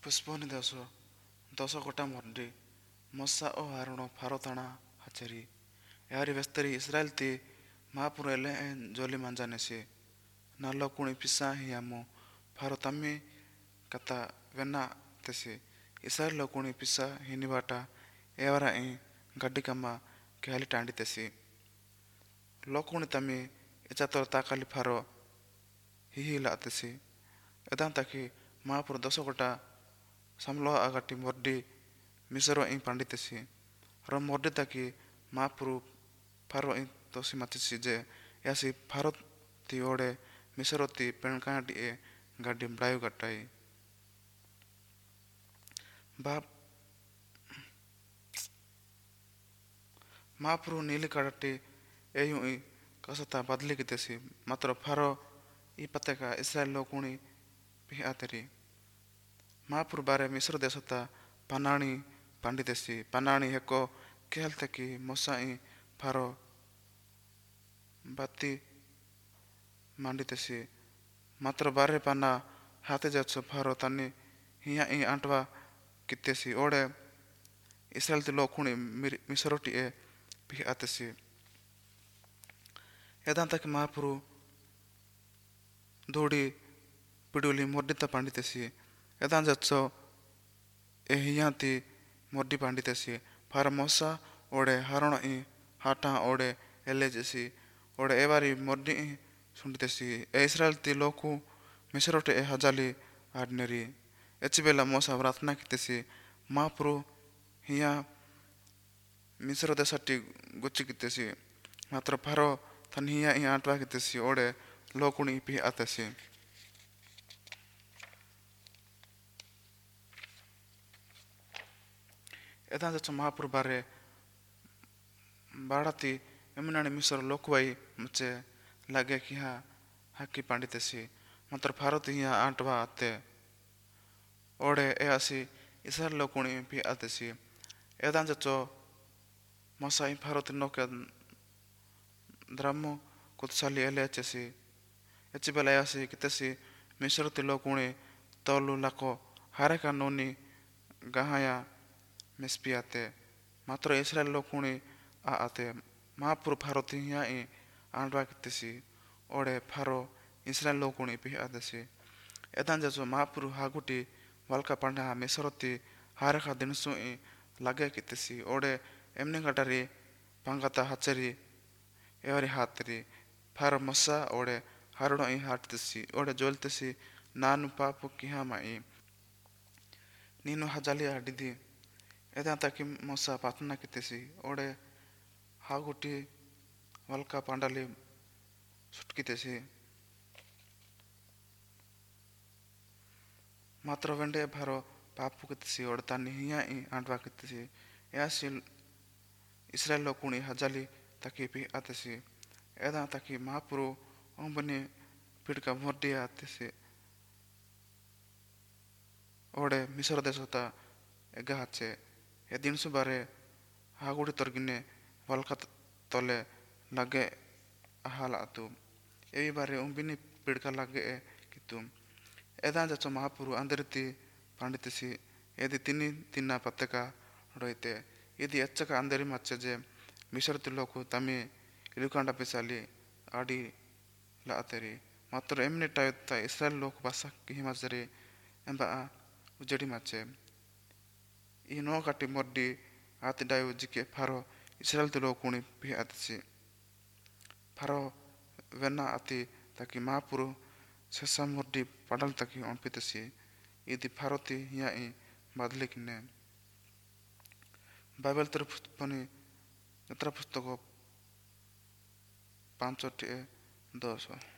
ପୁଷ୍ପନୀ ଦଶ 10 ଗୋଟା ମର୍ଡି ମଶା ଓ ହାରୁଣ ଫାରତାଣା ହାଚେରି ଏହାରି ବ୍ୟସ୍ତରି ଇସ୍ରାଏଲ ତି ମାପୁର ଏଲେ ଜଲି ମାଞ୍ଜାନେସି ନାଲ କୁଣି ପିସା ହି ଆମୁ ଫାର ତାମି କତା ବେନା ତେସି ଇସ୍ରାଏଲ କୁଣି ପିସା ହିନିବାଟା ଏවରା ଗାଡି କାମା କେହାଲି ଟାଣ୍ଡି ତେସି ଲୋକୁଣି ତାମି ଏଚାତର ତାକାଲି ଫାର ହି ଲାତେସି ଏଦାନ ତାକି ମାପୁର 10 ଗୋଟା samlo agati mordi misero ing panditesi ro mordi taki mapuru faro ing tosi matisi je yasi faro ti ode misero ti penkandi e gadi mdayu gatai ba mapuru nili kadati eyu i kasata badli kitesi matro faro i pateka israel lokuni pi ateri महापुर बारे मिस्र देशता पनाणी पंडितेसी पनाणी हेको केहलते की मोसाई pharaoh बाती मांडितेसी मात्र बारे पना हाथे जाचो pharaoh तनी हिया आंटवा कितेसी ओडे इसराइल ते लोकुणी मिस्रोटी ए भी आतेसी एदान तक महापुरु धोड़ी पिडुली मोर्डिता पंडितेसी एदान जत्सो एहियांती मोड्डी पंडितेसी फार मोसा ओडे हरण हाटा ओडे एले जेसी ओडे एवारी मोड्डी सुंडितेसी इस्राएल ती लोकु मिस्रोटे ए हजाली आडनेरी एचिबेला मोसा प्रार्थना कितेसी मापुरु हिया मिस्र देशटी गुच्ची कितेसी मात्र फारो तन हिया आंटवा कितेसी ओडे लोकुणी भी आतेसी एदान जत्सो महापुर बारे बाड़ाती एमनाने मिस्र लोकवाई मुझे लगे कि हाँ हकी पंडितेसी मात्र फारोती हिया आंटवा आते ओडे एसी इसराइल लोकुणी भी आतेसी एदान जत्सो मसाई फारोती नोके द्रामो कुत्साली एले चेसी एचिबेला एसी कितेसी मिस्र ती लोकुणी तोलू लाको हारे का नोनी गहाया मिस्पियाते मात्र इस्राएल लोकुणी आते महापुर फारोती हिया आंडवा कितेसी ओडे फारो इस्राएल लोकुणी भी आतेसी एदान जसो महापुर हागुटी वालका पंडा मिस्रोती हारेखा दिनसु लगे कितेसी ओडे एमने गटारी पंगता हचेरी एवरी हातरी फारो मसा ओडे हारुणो हाटतेसी ओडे जोलतेसी नानु पापु किहामाई नीनु हजाली आडिदी एदान ताकि मोसा पातना कितेसी ओडे हागुटी वालका पांडाली सुटकितेसी मात्र वेंडे भारो पापु कितेसी ओडे तानी हिया आंडवा कितेसी यासी इस्राएल लोकुणी हजाली ताकि भी आतेसी एदान ताकि महापुरु ओंबनी पिड़का मोर्डी आतेसी ओडे मिस्र देशता एगा हाचे ए दिन सुबारे हागुड़ी तोरगिने वालका तोले लगे अहाला तु एवी बारे उम्बिनी पिड़का लगे कितु एदान जचो महापुरु अंदरती पंडितेसी यदि तिनी तिन्ना पत्तका रोइते यदि अच्छका अंदरी मच्चे जे मिस्र ती लोकु तमी इलुकांडा पिसाली आडी लातेरी मात्र एमने टाइता इस्राएल लोक भाषा की मजरी एंबा उजड़ी मच्चे ई नो काटी मोड्डी आति डायु जिके फारो इस्राएल ती लोकुणी भी आतेसी फारो वेना आती ताकि महापुरु सेसा मोड्डी पडल ताकि ओंपितेसी यदि फारोती हिया बदले किने बाइबल तरफ पनी नेत्रा पुस्तक 5:10